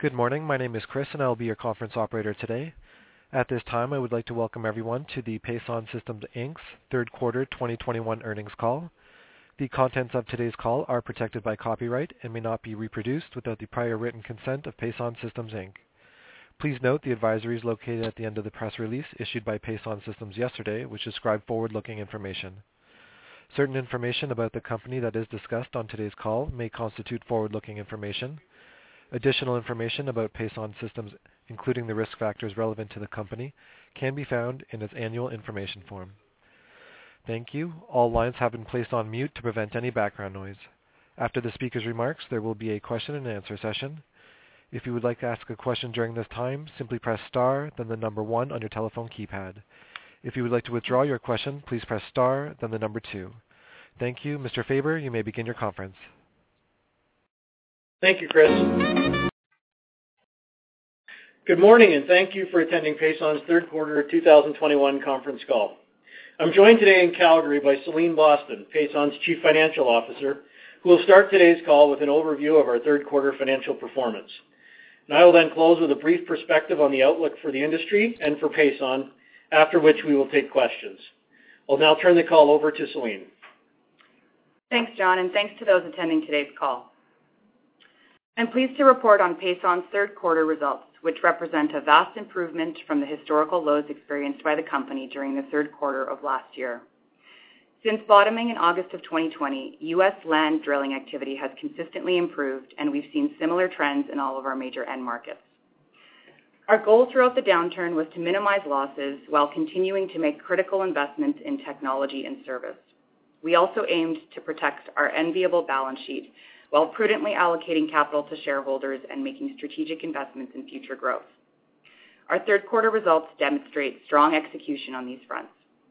Good morning. My name is Chris, and I will be your conference operator today. At this time, I would like to welcome everyone to the Pason Systems Inc.'s third quarter 2021 earnings call. The contents of today's call are protected by copyright and may not be reproduced without the prior written consent of Pason Systems Inc. Please note the advisory is located at the end of the press release issued by Pason Systems yesterday, which described forward-looking information. Certain information about the company that is discussed on today's call may constitute forward-looking information. Additional information about Pason Systems, including the risk factors relevant to the company, can be found in its annual information form. Thank you. All lines have been placed on mute to prevent any background noise. After the speaker's remarks, there will be a question and answer session. If you would like to ask a question during this time, simply press star, then the number 1 on your telephone keypad. If you would like to withdraw your question, please press star, then the number 2. Thank you. Mr. Faber, you may begin your conference. Thank you, Chris. Good morning, and thank you for attending Pason's third quarter 2021 conference call. I'm joined today in Calgary by Celine Boston, Pason's Chief Financial Officer, who will start today's call with an overview of our third quarter financial performance. And I will then close with a brief perspective on the outlook for the industry and for Pason, after which we will take questions. I'll now turn the call over to Celine. Thanks, John, and thanks to those attending today's call. I'm pleased to report on Pason's third quarter results, which represent a vast improvement from the historical lows experienced by the company during the third quarter of last year. Since bottoming in August of 2020, U.S. land drilling activity has consistently improved, and we've seen similar trends in all of our major end markets. Our goal throughout the downturn was to minimize losses while continuing to make critical investments in technology and service. We also aimed to protect our enviable balance sheet while prudently allocating capital to shareholders and making strategic investments in future growth. Our third quarter results demonstrate strong execution on these fronts.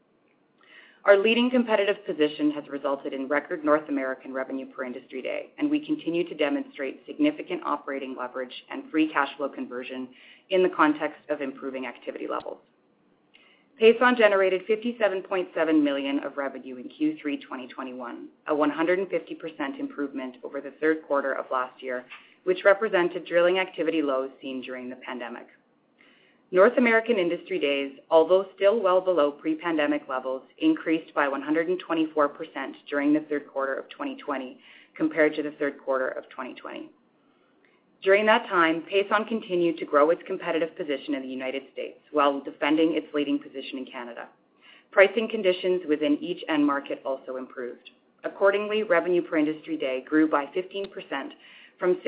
Our leading competitive position has resulted in record North American revenue per industry day, and we continue to demonstrate significant operating leverage and free cash flow conversion in the context of improving activity levels. Pason generated $57.7 million of revenue in Q3 2021, a 150% improvement over the third quarter of last year, which represented drilling activity lows seen during the pandemic. North American industry days, although still well below pre-pandemic levels, increased by 124% during the third quarter of 2020 compared to the third quarter of 2020. During that time, Pason continued to grow its competitive position in the United States while defending its leading position in Canada. Pricing conditions within each end market also improved. Accordingly, revenue per industry day grew by 15% from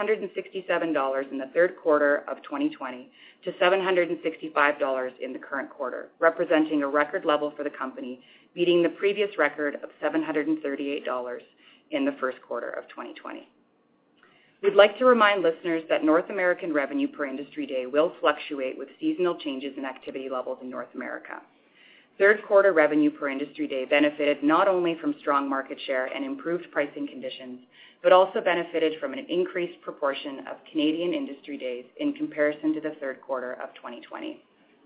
$667 in the third quarter of 2020 to $765 in the current quarter, representing a record level for the company, beating the previous record of $738 in the first quarter of 2020. We'd like to remind listeners that North American revenue per industry day will fluctuate with seasonal changes in activity levels in North America. Third quarter revenue per industry day benefited not only from strong market share and improved pricing conditions, but also benefited from an increased proportion of Canadian industry days in comparison to the third quarter of 2020.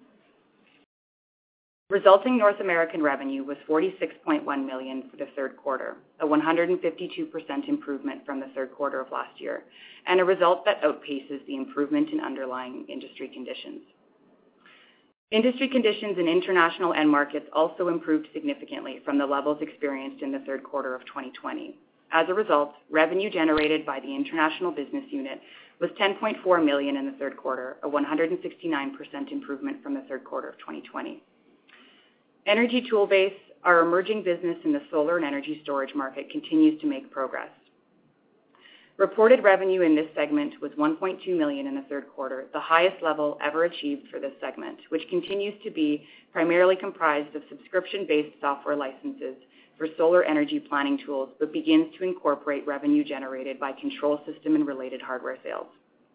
Resulting North American revenue was $46.1 million for the third quarter, a 152% improvement from the third quarter of last year, and a result that outpaces the improvement in underlying industry conditions. Industry conditions in international end markets also improved significantly from the levels experienced in the third quarter of 2020. As a result, revenue generated by the international business unit was $10.4 million in the third quarter, a 169% improvement from the third quarter of 2020. Energy Toolbase, our emerging business in the solar and energy storage market, continues to make progress. Reported revenue in this segment was $1.2 million in the third quarter, the highest level ever achieved for this segment, which continues to be primarily comprised of subscription-based software licenses for solar energy planning tools, but begins to incorporate revenue generated by control system and related hardware sales.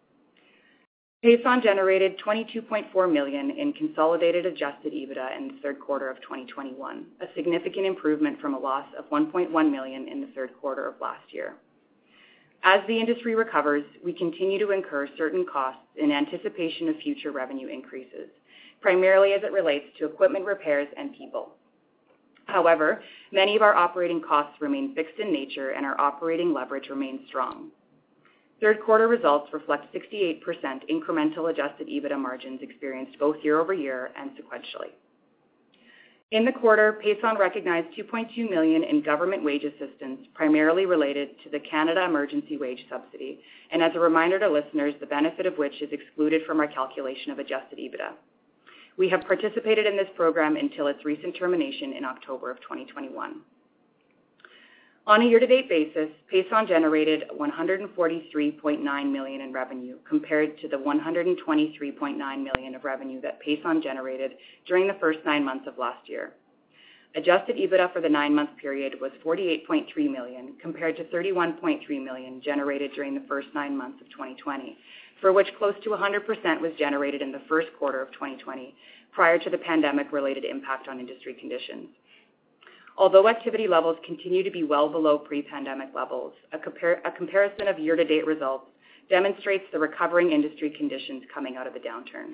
Pason generated $22.4 million in consolidated adjusted EBITDA in the third quarter of 2021, a significant improvement from a loss of $1.1 million in the third quarter of last year. As the industry recovers, we continue to incur certain costs in anticipation of future revenue increases, primarily as it relates to equipment repairs and people. However, many of our operating costs remain fixed in nature and our operating leverage remains strong. Third quarter results reflect 68% incremental adjusted EBITDA margins experienced both year-over-year and sequentially. In the quarter, Pason recognized $2.2 million in government wage assistance, primarily related to the Canada Emergency Wage Subsidy, and as a reminder to listeners, the benefit of which is excluded from our calculation of adjusted EBITDA. We have participated in this program until its recent termination in October of 2021. On a year-to-date basis, Pason generated $143.9 million in revenue compared to the $123.9 million of revenue that Pason generated during the first 9 months of last year. Adjusted EBITDA for the 9-month period was $48.3 million compared to $31.3 million generated during the first 9 months of 2020, for which close to 100% was generated in the first quarter of 2020 prior to the pandemic-related impact on industry conditions. Although activity levels continue to be well below pre-pandemic levels, a comparison of year-to-date results demonstrates the recovering industry conditions coming out of the downturn.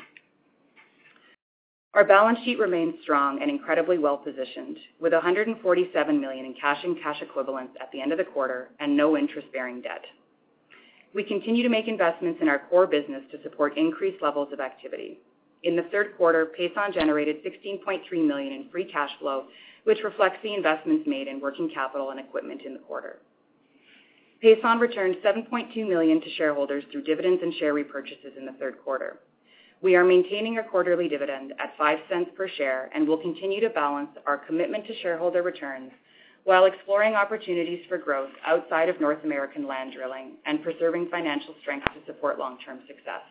Our balance sheet remains strong and incredibly well positioned, with $147 million in cash and cash equivalents at the end of the quarter and no interest-bearing debt. We continue to make investments in our core business to support increased levels of activity. In the third quarter, Pason generated $16.3 million in free cash flow, which reflects the investments made in working capital and equipment in the quarter. Pason returned $7.2 million to shareholders through dividends and share repurchases in the third quarter. We are maintaining our quarterly dividend at 5 cents per share and will continue to balance our commitment to shareholder returns while exploring opportunities for growth outside of North American land drilling and preserving financial strength to support long-term success.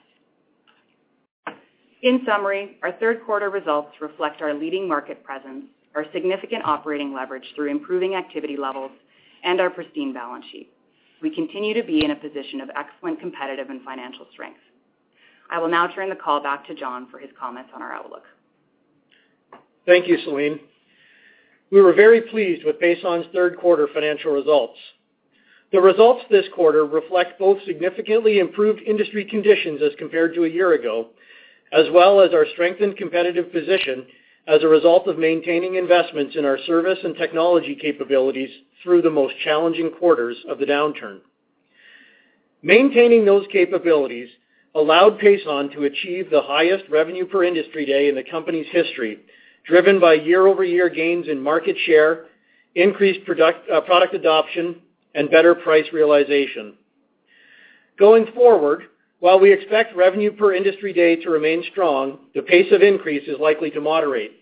In summary, our third quarter results reflect our leading market presence, our significant operating leverage through improving activity levels, and our pristine balance sheet. We continue to be in a position of excellent competitive and financial strength. I will now turn the call back to John for his comments on our outlook. Thank you, Celine. We were very pleased with Pason's third quarter financial results. The results this quarter reflect both significantly improved industry conditions as compared to a year ago, as well as our strengthened competitive position as a result of maintaining investments in our service and technology capabilities through the most challenging quarters of the downturn. Maintaining those capabilities allowed Pason to achieve the highest revenue per industry day in the company's history, driven by year-over-year gains in market share, increased product adoption, and better price realization. Going forward, while we expect revenue per industry day to remain strong, the pace of increase is likely to moderate.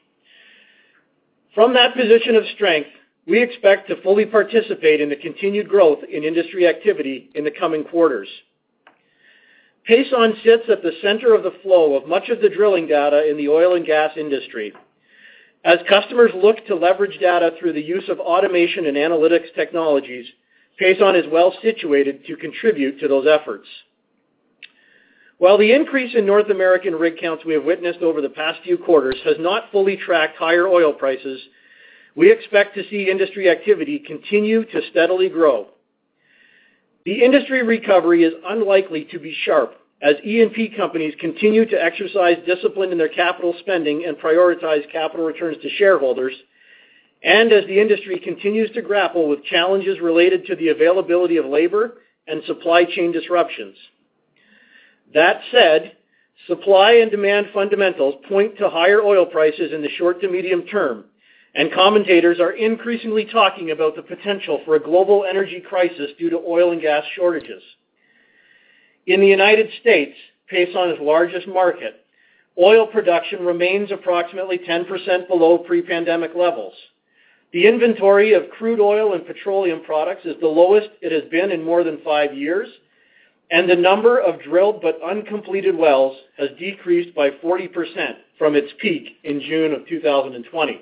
From that position of strength, we expect to fully participate in the continued growth in industry activity in the coming quarters. Pason sits at the center of the flow of much of the drilling data in the oil and gas industry. As customers look to leverage data through the use of automation and analytics technologies, Pason is well situated to contribute to those efforts. While the increase in North American rig counts we have witnessed over the past few quarters has not fully tracked higher oil prices, we expect to see industry activity continue to steadily grow. The industry recovery is unlikely to be sharp as E&P companies continue to exercise discipline in their capital spending and prioritize capital returns to shareholders, and as the industry continues to grapple with challenges related to the availability of labor and supply chain disruptions. That said, supply and demand fundamentals point to higher oil prices in the short to medium term, and commentators are increasingly talking about the potential for a global energy crisis due to oil and gas shortages. In the United States, Pason's largest market, oil production remains approximately 10% below pre-pandemic levels. The inventory of crude oil and petroleum products is the lowest it has been in more than 5 years, and the number of drilled but uncompleted wells has decreased by 40% from its peak in June of 2020.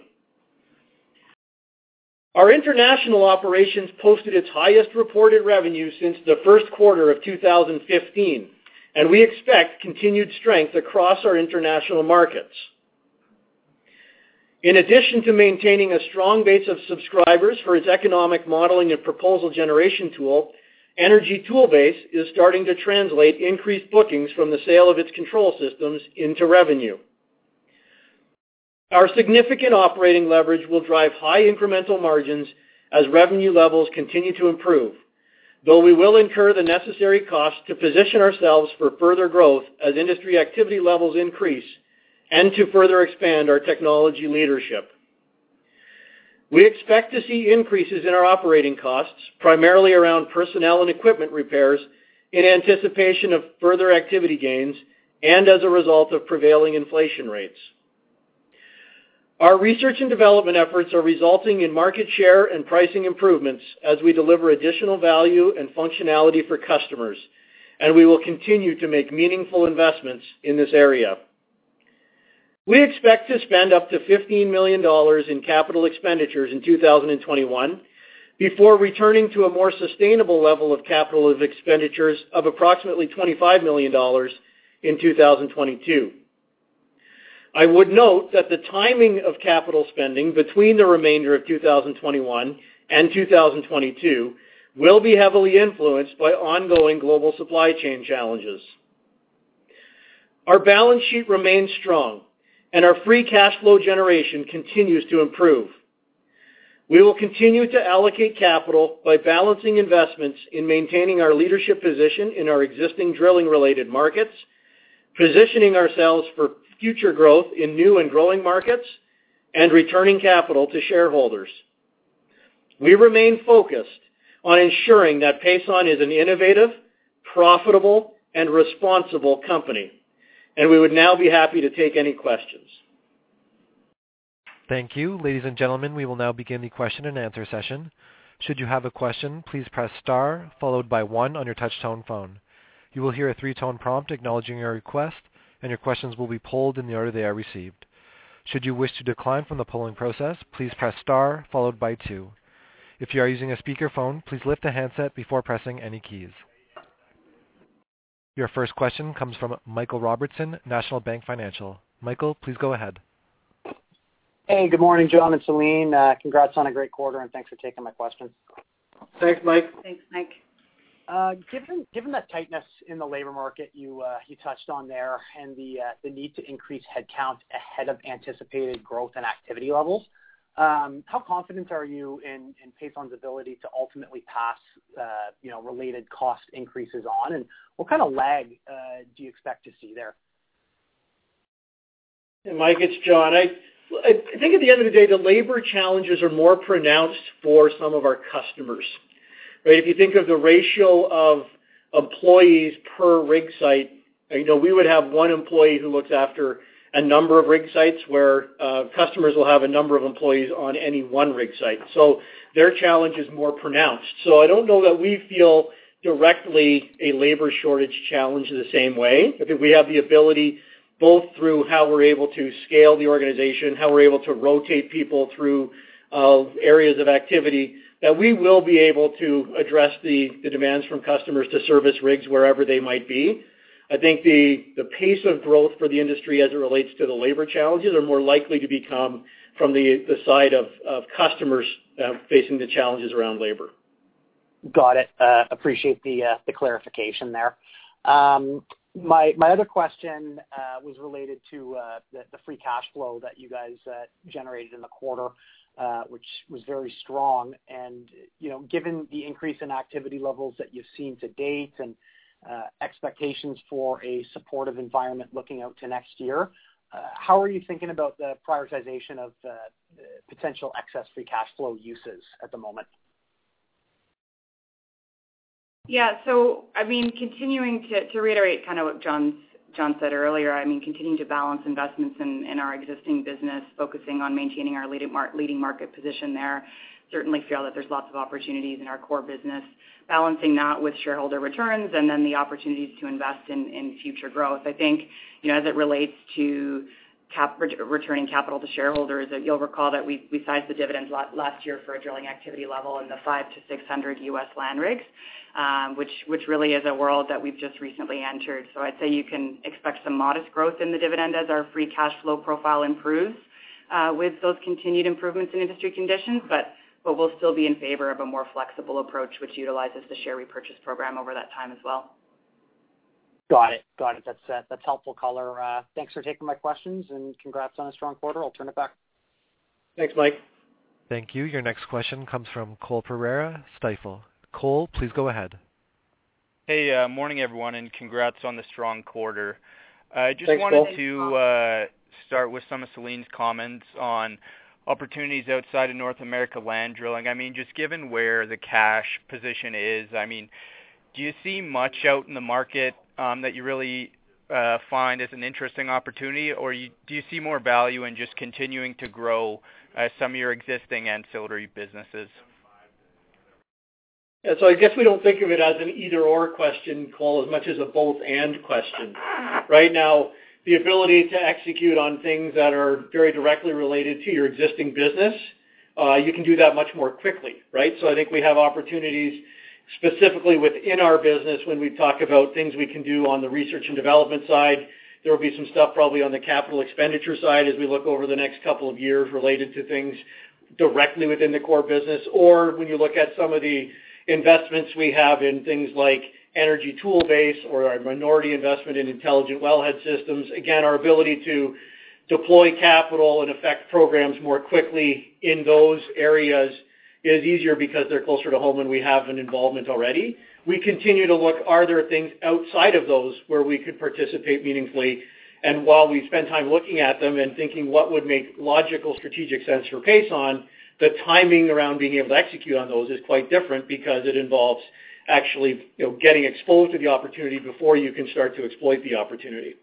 Our international operations posted its highest reported revenue since the first quarter of 2015, and we expect continued strength across our international markets. In addition to maintaining a strong base of subscribers for its economic modeling and proposal generation tool, Energy Toolbase is starting to translate increased bookings from the sale of its control systems into revenue. Our significant operating leverage will drive high incremental margins as revenue levels continue to improve. though we will incur the necessary costs to position ourselves for further growth as industry activity levels increase and to further expand our technology leadership. We expect to see increases in our operating costs, primarily around personnel and equipment repairs, in anticipation of further activity gains and as a result of prevailing inflation rates. Our research and development efforts are resulting in market share and pricing improvements as we deliver additional value and functionality for customers, and we will continue to make meaningful investments in this area. We expect to spend up to $15 million in capital expenditures in 2021 before returning to a more sustainable level of capital expenditures of approximately $25 million in 2022. I would note that the timing of capital spending between the remainder of 2021 and 2022 will be heavily influenced by ongoing global supply chain challenges. Our balance sheet remains strong, and our free cash flow generation continues to improve. We will continue to allocate capital by balancing investments in maintaining our leadership position in our existing drilling-related markets, positioning ourselves for future growth in new and growing markets, and returning capital to shareholders. We remain focused on ensuring that Pason is an innovative, profitable, and responsible company, and we would now be happy to take any questions. Thank you. Ladies and gentlemen, we will now begin the question and answer session. Should you have a question, please press star followed by 1 on your touch-tone phone. You will hear a 3-tone prompt acknowledging your request, and your questions will be polled in the order they are received. Should you wish to decline from the polling process, please press star followed by 2. If you are using a speakerphone, please lift the handset before pressing any keys. Your first question comes from Michael Robertson, National Bank Financial. Michael, please go ahead. Hey, good morning, John and Celine. Congrats on a great quarter, and thanks for taking my questions. Thanks, Mike. Thanks, Mike. Given that tightness in the labor market you touched on there, and the need to increase headcount ahead of anticipated growth and activity levels, how confident are you in Pason's ability to ultimately pass related cost increases on, and what kind of lag do you expect to see there? Hey, Mike, it's John. I think at the end of the day, the labor challenges are more pronounced for some of our customers. Right? If you think of the ratio of employees per rig site, we would have one employee who looks after a number of rig sites, where customers will have a number of employees on any one rig site. So their challenge is more pronounced. So I don't know that we feel directly a labor shortage challenge the same way. I think we have the ability, both through how we're able to scale the organization, how we're able to rotate people through areas of activity, that we will be able to address the demands from customers to service rigs wherever they might be. I think the pace of growth for the industry as it relates to the labor challenges are more likely to become from the side of customers facing the challenges around labor. Got it. Appreciate the clarification there. My other question was related to the free cash flow that you guys generated in the quarter, which was very strong. And, given the increase in activity levels that you've seen to date and expectations for a supportive environment looking out to next year, how are you thinking about the prioritization of potential excess free cash flow uses at the moment? Yeah, so, continuing to reiterate kind of what John said earlier, continuing to balance investments in our existing business, focusing on maintaining our leading market position there. Certainly feel that there's lots of opportunities in our core business, balancing that with shareholder returns and then the opportunities to invest in future growth. I think, as it relates to returning capital to shareholders, you'll recall that we sized the dividends last year for a drilling activity level in the 500 to 600 U.S. land rigs, which really is a world that we've just recently entered. So I'd say you can expect some modest growth in the dividend as our free cash flow profile improves with those continued improvements in industry conditions, but we'll still be in favor of a more flexible approach which utilizes the share repurchase program over that time as well. Got it. That's helpful color. Thanks for taking my questions, and congrats on a strong quarter. I'll turn it back. Thanks, Mike. Thank you. Your next question comes from Cole Pereira, Stifel. Cole, please go ahead. Hey, morning everyone, and congrats on the strong quarter. I just Thanks, wanted Cole. to start with some of Celine's comments on opportunities outside of North America land drilling. I mean, just given where the cash position is, I mean, do you see much out in the market that you really find as an interesting opportunity, or do you see more value in just continuing to grow some of your existing ancillary businesses? Yeah, so I guess we don't think of it as an either-or question, Cole, as much as a both-and question. Right now, the ability to execute on things that are very directly related to your existing business, you can do that much more quickly, right? So I think we have opportunities specifically within our business when we talk about things we can do on the research and development side. There will be some stuff probably on the capital expenditure side as we look over the next couple of years related to things directly within the core business, or when you look at some of the investments we have in things like Energy Toolbase or our minority investment in Intelligent Wellhead Systems. Again, our ability to deploy capital and affect programs more quickly in those areas is easier because they're closer to home and we have an involvement already. We continue to look, are there things outside of those where we could participate meaningfully? And while we spend time looking at them and thinking what would make logical strategic sense for Pason, the timing around being able to execute on those is quite different because it involves actually getting exposed to the opportunity before you can start to exploit the opportunity.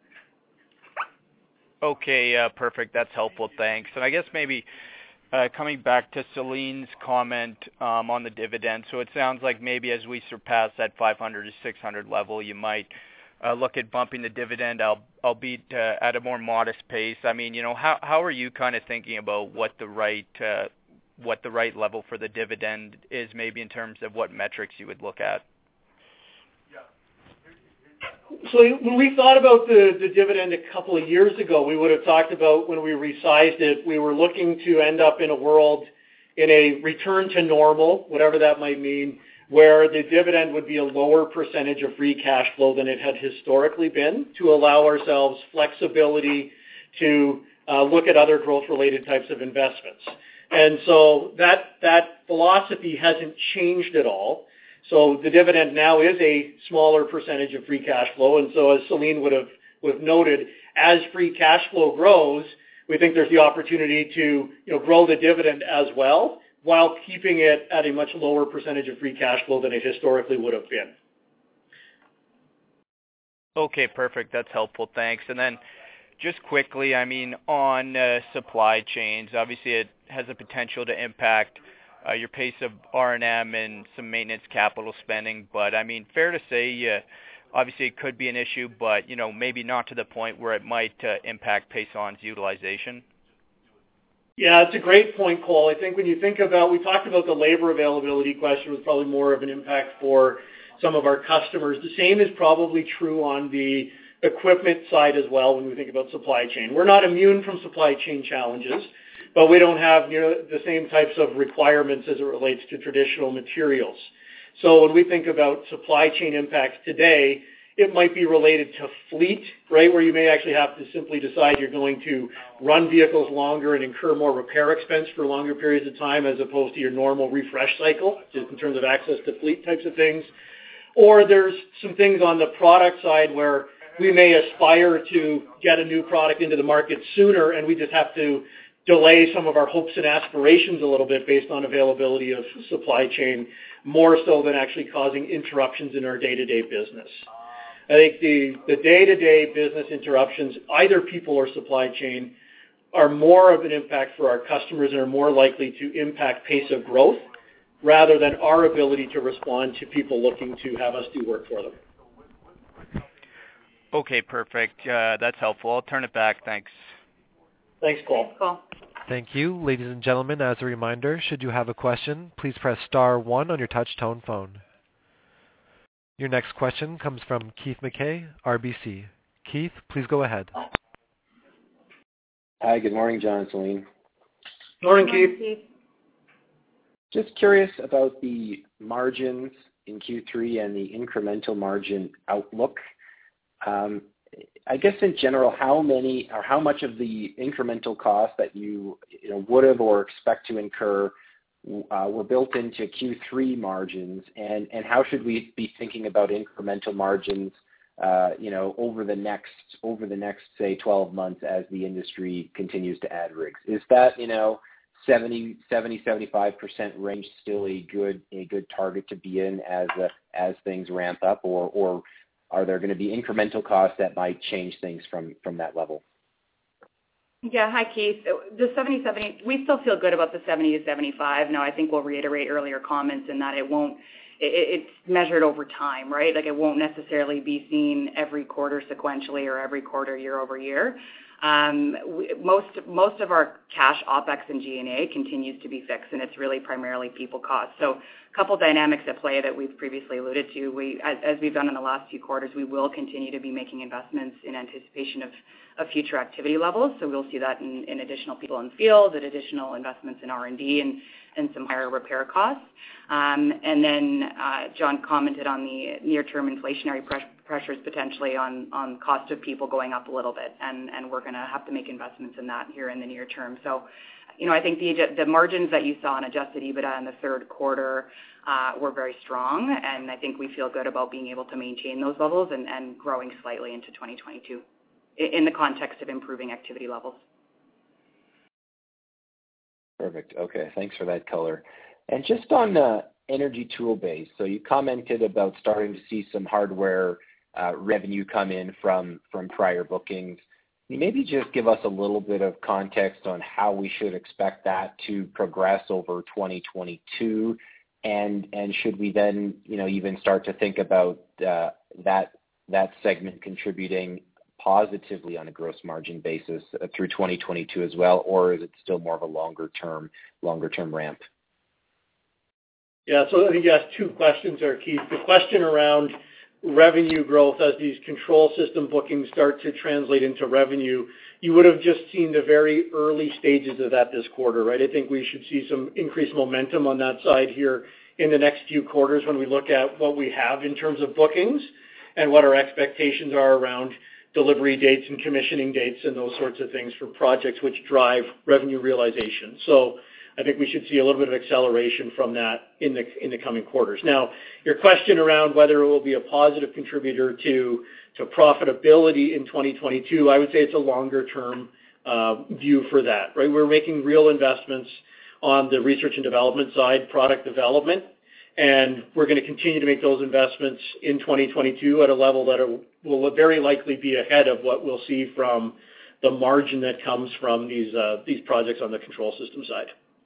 Okay, perfect. That's helpful. Thanks. And I guess maybe coming back to Celine's comment on the dividend, so it sounds like maybe as we surpass that 500 to 600 level, you might look at bumping the dividend, albeit at a more modest pace. I mean, how are you kind of thinking about what the right level for the dividend is, maybe in terms of what metrics you would look at? So when we thought about the dividend a couple of years ago, we would have talked about when we resized it, we were looking to end up in a world in a return to normal, whatever that might mean, where the dividend would be a lower percentage of free cash flow than it had historically been, to allow ourselves flexibility to look at other growth-related types of investments. And so that philosophy hasn't changed at all. So the dividend now is a smaller percentage of free cash flow. And so as Celine would have noted, as free cash flow grows, we think there's the opportunity to grow the dividend as well, while keeping it at a much lower percentage of free cash flow than it historically would have been. Okay, perfect. That's helpful. Thanks. And then just quickly, I mean, on supply chains, obviously it has a potential to impact your pace of R&M and some maintenance capital spending. But, I mean, fair to say, obviously it could be an issue, but, maybe not to the point where it might impact Pason's utilization. Yeah, it's a great point, Cole. I think when you think about, we talked about the labor availability question was probably more of an impact for some of our customers. The same is probably true on the equipment side as well when we think about supply chain. We're not immune from supply chain challenges, but we don't have the same types of requirements as it relates to traditional materials. So when we think about supply chain impacts today, it might be related to fleet, right, where you may actually have to simply decide you're going to run vehicles longer and incur more repair expense for longer periods of time as opposed to your normal refresh cycle, just in terms of access to fleet types of things. Or there's some things on the product side where we may aspire to get a new product into the market sooner, and we just have to delay some of our hopes and aspirations a little bit based on availability of supply chain, more so than actually causing interruptions in our day-to-day business. I think the day-to-day business interruptions, either people or supply chain, are more of an impact for our customers and are more likely to impact pace of growth rather than our ability to respond to people looking to have us do work for them. Okay, perfect. That's helpful. I'll turn it back. Thanks. Thanks, Cole. Thanks, Cole. Thank you. Ladies and gentlemen, as a reminder, should you have a question, please press star 1 on your touch-tone phone. Your next question comes from Keith MacKay, RBC. Keith, please go ahead. Hi, good morning, John and Celine. Morning, Keith. Just curious about the margins in Q3 and the incremental margin outlook. I guess in general, how much of the incremental cost that you would have or expect to incur were built into Q3 margins, and how should we be thinking about incremental margins, over the next say 12 months as the industry continues to add rigs? Is that 70-75% range still a good target to be in as things ramp up, or are there going to be incremental costs that might change things from that level? Yeah, hi Keith. The 70, we still feel good about the 70 to 75. Now I think we'll reiterate earlier comments in that it's measured over time, right? Like it won't necessarily be seen every quarter sequentially or every quarter year over year. Most of our cash OPEX and G&A continues to be fixed, and it's really primarily people costs. So a couple dynamics at play that we've previously alluded to. As we've done in the last few quarters, we will continue to be making investments in anticipation of future activity levels. So we'll see that in additional people in the field, and additional investments in R&D, and some higher repair costs. And then John commented on the near-term inflationary pressures potentially on cost of people going up a little bit, and we're going to have to make investments in that here in the near term. So, I think the margins that you saw in adjusted EBITDA in the third quarter were very strong, and I think we feel good about being able to maintain those levels and growing slightly into 2022 in the context of improving activity levels. Perfect. Okay, thanks for that color. And just on Energy Toolbase, so you commented about starting to see some hardware revenue come in from prior bookings. Can you maybe just give us a little bit of context on how we should expect that to progress over 2022, and should we then even start to think about that segment contributing positively on a gross margin basis through 2022 as well, or is it still more of a longer term ramp? Yeah, so I think you asked two questions there, Keith. The question around revenue growth as these control system bookings start to translate into revenue, you would have just seen the very early stages of that this quarter, right? I think we should see some increased momentum on that side here in the next few quarters when we look at what we have in terms of bookings and what our expectations are around delivery dates and commissioning dates and those sorts of things for projects which drive revenue realization. So I think we should see a little bit of acceleration from that in the coming quarters. Now, your question around whether it will be a positive contributor to profitability in 2022, I would say it's a longer term view for that, right? We're making real investments on the research and development side, product development, and we're going to continue to make those investments in 2022 at a level that will very likely be ahead of what we'll see from the margin that comes from these projects on the control system side.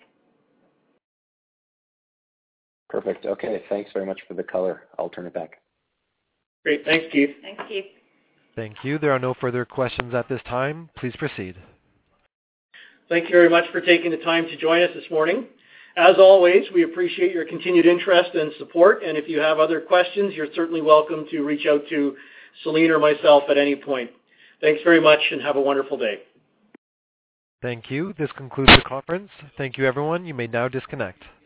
Perfect. Okay, thanks very much for the color. I'll turn it back. Great. Thanks, Keith. Thanks, Keith. Thank you. There are no further questions at this time. Please proceed. Thank you very much for taking the time to join us this morning. As always, we appreciate your continued interest and support, and if you have other questions, you're certainly welcome to reach out to Celine or myself at any point. Thanks very much, and have a wonderful day. Thank you. This concludes the conference. Thank you, everyone. You may now disconnect.